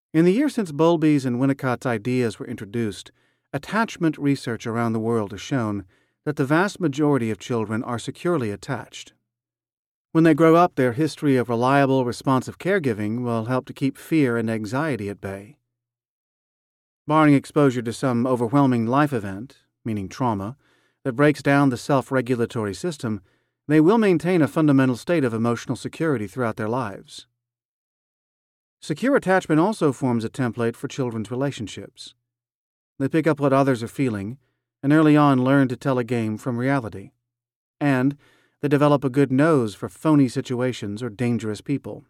In the years since Bowlby's and Winnicott's ideas were introduced, attachment research around the world has shown that the vast majority of children are securely attached. When they grow up, their history of reliable, responsive caregiving will help to keep fear and anxiety at bay. Barring exposure to some overwhelming life event, meaning trauma, that breaks down the self-regulatory system, they will maintain a fundamental state of emotional security throughout their lives. Secure attachment also forms a template for children's relationships. They pick up what others are feeling, and early on learn to tell a game from reality. And they develop a good nose for phony situations or dangerous people.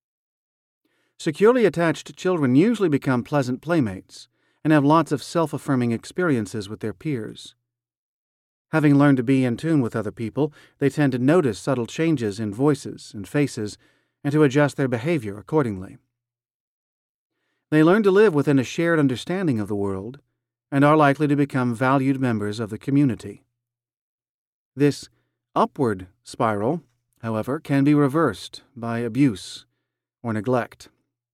Securely attached children usually become pleasant playmates and have lots of self-affirming experiences with their peers. Having learned to be in tune with other people, they tend to notice subtle changes in voices and faces and to adjust their behavior accordingly. They learn to live within a shared understanding of the world and are likely to become valued members of the community. This upward spiral, however, can be reversed by abuse or neglect.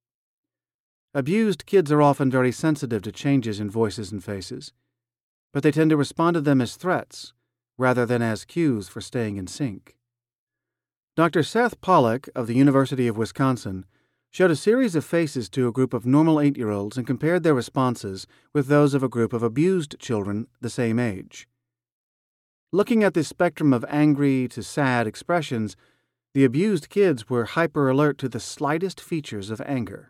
Abused kids are often very sensitive to changes in voices and faces, but they tend to respond to them as threats rather than as cues for staying in sync. Dr. Seth Pollack of the University of Wisconsin showed a series of faces to a group of normal 8-year-olds and compared their responses with those of a group of abused children the same age. Looking at this spectrum of angry to sad expressions, the abused kids were hyper-alert to the slightest features of anger.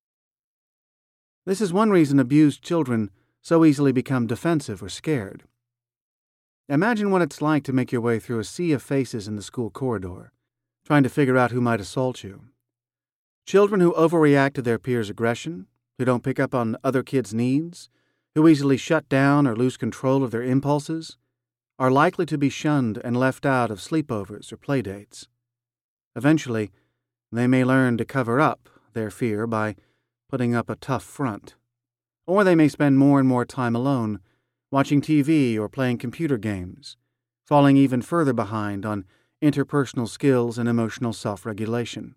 This is one reason abused children so easily become defensive or scared. Imagine what it's like to make your way through a sea of faces in the school corridor, trying to figure out who might assault you. Children who overreact to their peers' aggression, who don't pick up on other kids' needs, who easily shut down or lose control of their impulses, are likely to be shunned and left out of sleepovers or playdates. Eventually, they may learn to cover up their fear by putting up a tough front. Or they may spend more and more time alone, watching TV or playing computer games, falling even further behind on interpersonal skills and emotional self-regulation.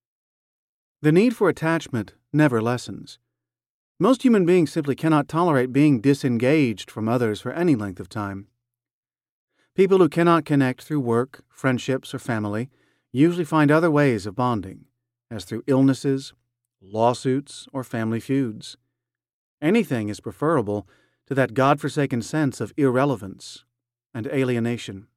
The need for attachment never lessens. Most human beings simply cannot tolerate being disengaged from others for any length of time. People who cannot connect through work, friendships, or family usually find other ways of bonding, as through illnesses, lawsuits, or family feuds. Anything is preferable to that godforsaken sense of irrelevance and alienation.